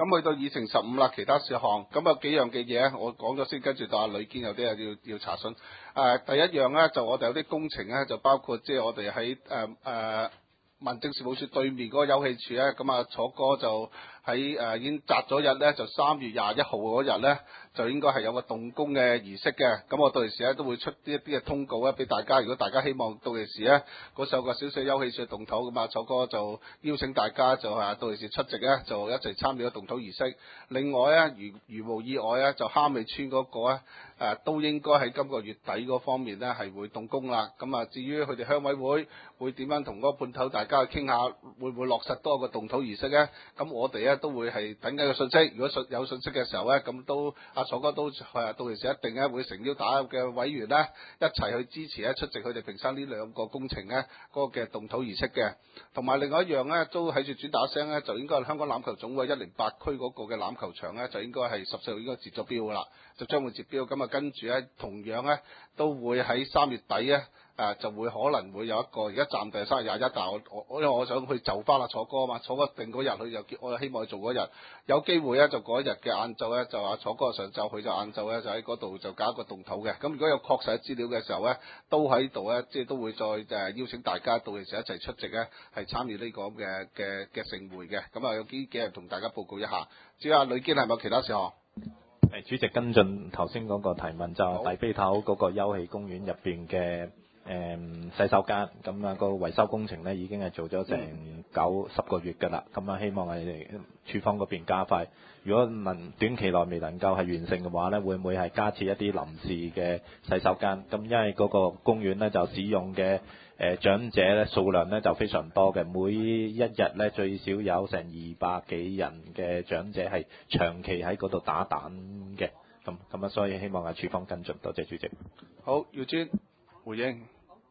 咁去到議程15啦，其他事項，咁有幾樣嘅嘢我講咗先，跟住到阿呂堅有啲嘢要查詢。第一樣咧就我哋有啲工程咧，就包括即係我哋喺民政事務處對面嗰個休憩處咧，咁啊楚哥就喺已經擇咗日咧，就3月21號嗰日咧，就應該係有個動工嘅儀式嘅。咁我到時咧都會出一啲嘅通告咧俾大家，如果大家希望到時咧嗰首個小小休憩處嘅動土，咁啊楚哥就邀請大家就到時出席咧，就一齊參與個動土儀式。另外咧，如無意外咧，就蝦尾村嗰個咧都應該喺今個月底嗰方面咧係會動工啦。咁啊至於佢哋鄉委會會點樣同嗰個判頭大家去傾下，會唔會落實多個動土儀式咧？咁我哋咧都會係等緊個信息。如果有信息嘅時候咧，咁都阿楚哥都到時一定咧會誠邀打嘅委員咧一齊去支持咧出席佢哋屏山呢兩個工程咧嗰個嘅動土儀式嘅。同埋另外一樣咧都喺住轉打聲咧，就應該係香港欖球總會108區嗰個嘅欖球場咧，就應該係14號應該截咗標㗎啦，就將會截標。咁啊跟住咧同樣咧都會喺3月底咧。就會可能會有一個，而家暫定3月21，但係因為我想去就翻啦楚哥啊嘛，楚哥定嗰日佢就我希望去做嗰日，有機會咧就嗰一日嘅晏晝咧就楚哥上晝，佢就晏晝咧就喺嗰度就搞一個動土嘅。咁如果有確實嘅資料嘅時候咧，都喺度咧，即係都會再邀請大家到時一齊出席咧，係參與呢個嘅盛會嘅。咁啊有幾日同大家報告一下。至於阿呂堅係咪有其他事項？ 主席跟進頭先嗰個提問，就係大飛頭嗰個休憩公園入邊嘅洗手間，咁啊個維修工程咧已經係做咗成9-10個月㗎啦，咁啊希望係處方嗰邊加快。如果短期內未能夠係完成嘅話咧，會唔會係加設一啲臨時嘅洗手間？咁因為嗰個公園咧就使用嘅長者咧數量咧就非常多嘅，每一日咧最少有成200幾人嘅長者係長期喺嗰度打蛋嘅，咁啊所以希望係處方跟進，多謝主席。 好，姚尊回應。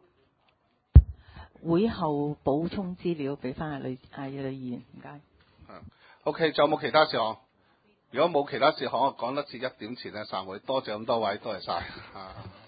會後補充資料俾翻阿呂議員，唔該。 OK， 仲有冇其他事項？如果冇其他事項，我講得至1點前咧散會。多謝咁多位，多謝晒。